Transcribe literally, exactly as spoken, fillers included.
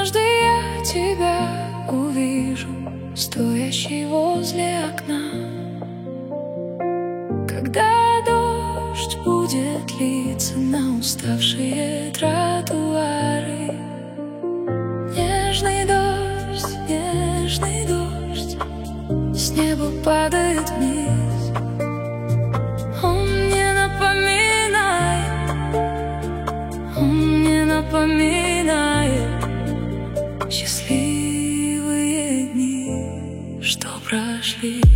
однажды я тебя увижу, стоящий возле окна. Когда дождь будет литься на уставшие тротуары, нежный дождь, нежный дождь с неба падает вниз. Он мне напоминает, он мне напоминает счастливые дни, что прошли.